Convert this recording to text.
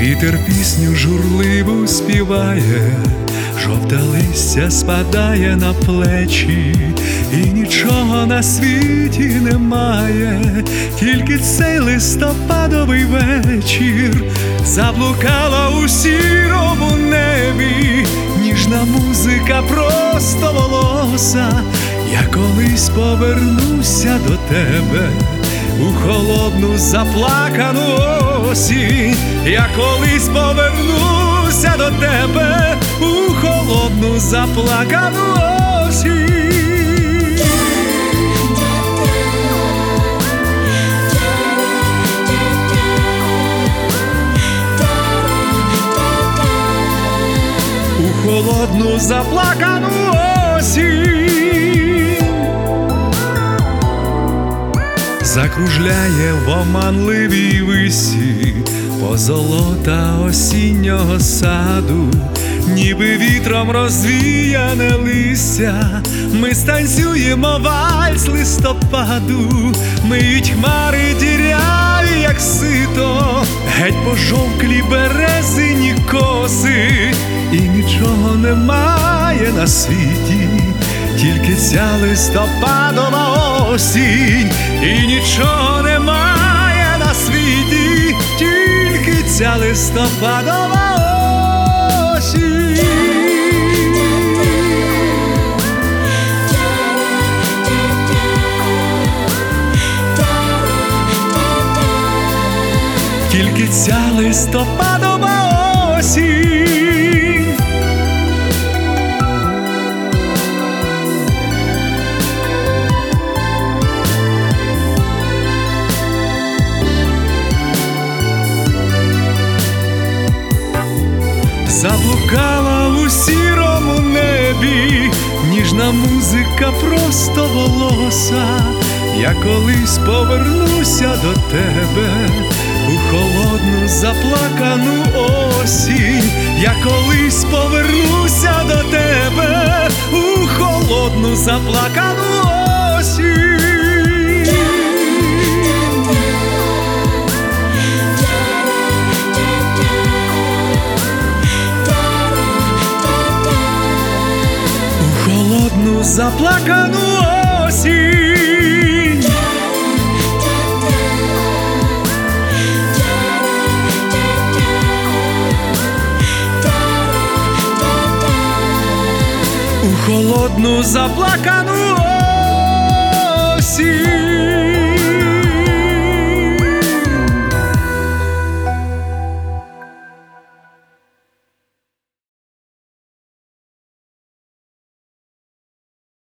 Вітер пісню журливу співає, жовте листя спадає на плечі, і нічого на світі немає, тільки цей листопадовий вечір. Заблукала у сірому небі ніжна музика просто волоса. Я колись повернуся до тебе у холодну заплакану осінь. Я колись повернуся до тебе у холодну заплакану осінь. У холодну заплакану осінь. Закружляє в оманливій висі позолота осіннього саду, ніби вітром розвіяне листя. Ми станцюємо вальс листопаду, миють хмари діряві, як сито, геть пожовклі березині коси, і нічого немає на світі, тільки ця листопадова осінь. І нічого немає на світі, тільки ця листопадова осінь. Тільки ця листопадова осінь. Заблукала у сірому небі ніжна музика просто волоса. Я колись повернуся до тебе у холодну заплакану осінь. Я колись повернуся до тебе у холодну заплакану осінь. Холодну заплакану осінь. У холодну заплакану осінь.